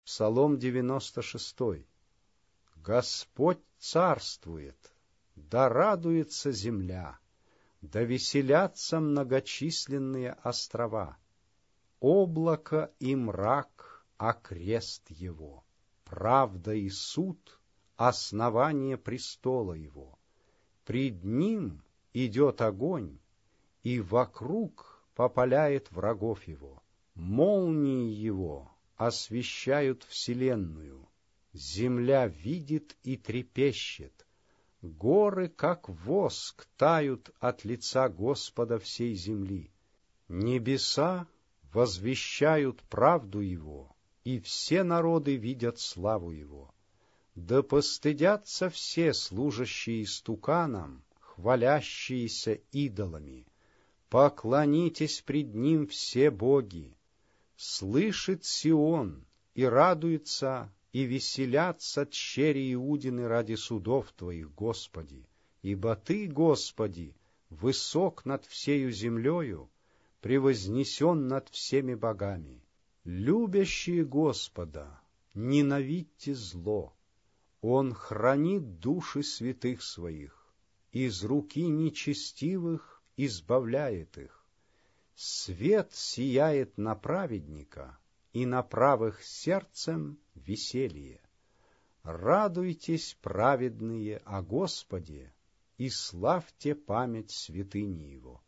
Псалом 96. Господь царствует, да радуется земля, да веселятся многочисленные острова. Облако и мрак — окрест его, правда и суд — основание престола его. Пред ним идет огонь, и вокруг попаляет врагов его. Молнии его освещают вселенную. Земля видит и трепещет. Горы, как воск, тают от лица Господа всей земли. Небеса возвещают правду Его, и все народы видят славу Его. Да постыдятся все служащие истуканам, хвалящиеся идолами. Поклонитесь пред Ним все боги. Слышит Сион и радуется, и веселятся тщери Иудины ради судов Твоих, Господи. Ибо Ты, Господи, высок над всею землею, превознесен над всеми богами. Любящие Господа, ненавидьте зло. Он хранит души святых своих, из руки нечестивых избавляет их. Свет сияет на праведника, и на правых сердцем веселье. Радуйтесь, праведные, о Господе, и славьте память святыни Его.